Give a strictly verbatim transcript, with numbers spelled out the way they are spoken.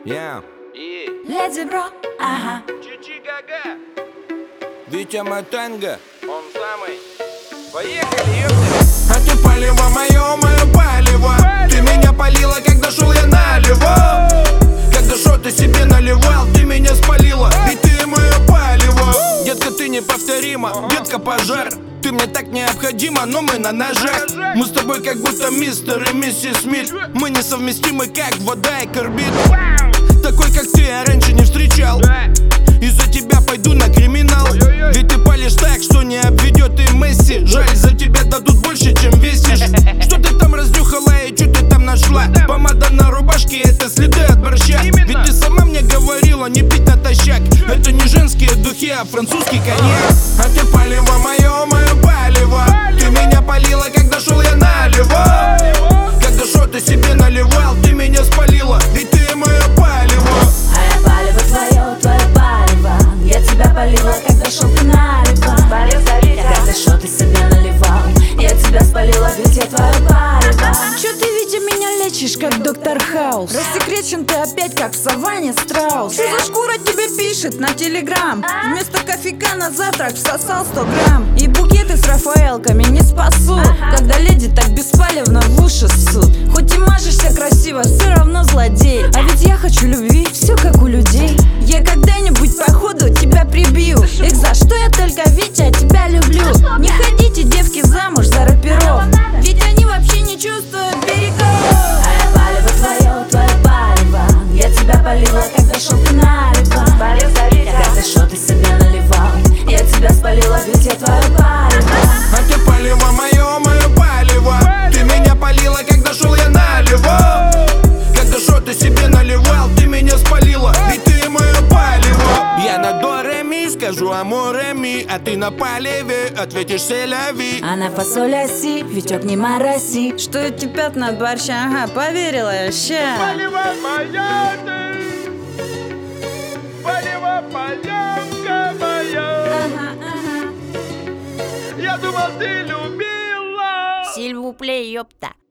Yeah. И Леди Бро, ага. Чичи Гага, Витя Матенга. он самый. Поехали, ёпта. А ты палево мое, мое палево. Ты меня полила, когда шел я налево. Когда шо ты себе наливал, ты меня спалила. Ведь ты мое палево. Детка, ты неповторима, детка, пожар. Ты мне так необходима, но мы на ножах. Мы с тобой как будто мистер и миссис Смит. Мы несовместимы, как вода и карбид. Такой, как ты, я раньше не встречал. Из-за тебя пойду на криминал. Ведь ты палишь так, что не обведет и Месси. Жаль, за тебя дадут больше, чем весишь. Что ты там разнюхала и что ты там нашла? Помада на рубашке, это следы от борща. Ведь ты сама мне говорила не пить натощак. Это не женские духи, а французский коньяк. А ты палево мое, мое палево. Ты меня полила, когда шел я налево. Когда шо ты себе наливал, ты меня спалила. Ведь ты мое палево. А я палево твое, твое палево. Я тебя полила, когда шел ты налево. Когда шо ты себе наливал, я тебя спалила, ведь я твое палево. Чё ты, Витя, меня лечишь, как доктор Хаус? Рассекречен ты опять, как в саванне страус. Что за шкура тебе пишет на телеграм? Вместо кофейка на завтрак всосал сто грамм. И букеты с рафаэлками не спасут, когда леди так беспалевно в уши ссут. Хоть и мажешься красиво, все равно злодей. А ведь я хочу любви, все как у людей. Я когда-нибудь походу тебя прибью. Эх, за что я только, Витя, тебя люблю. Не ходите, девки, замуж за рэперов, ведь они вообще не чувствуют берегов. А я палево твое, твое палево. Я тебя полила, когда шел ты налево. Когда шо ты себе наливал, я тебя спалила, ведь я твое палево. А ты палево мое, мое палево. Ты меня полила, когда шел я налево. Когда шо ты себе наливал, ты меня спалила. Ведь ты мое палево. Я на до ре ми скажу аморе ми, а ты на палеве ответишь селяви. А на фасоля си, Витек не мороси. Что эти пятна от борща, ага, поверила я, ща. Палево моя ты, палево полянка моя. Ага, ага. Я думал, ты любила. Сильвуплей, ёпта.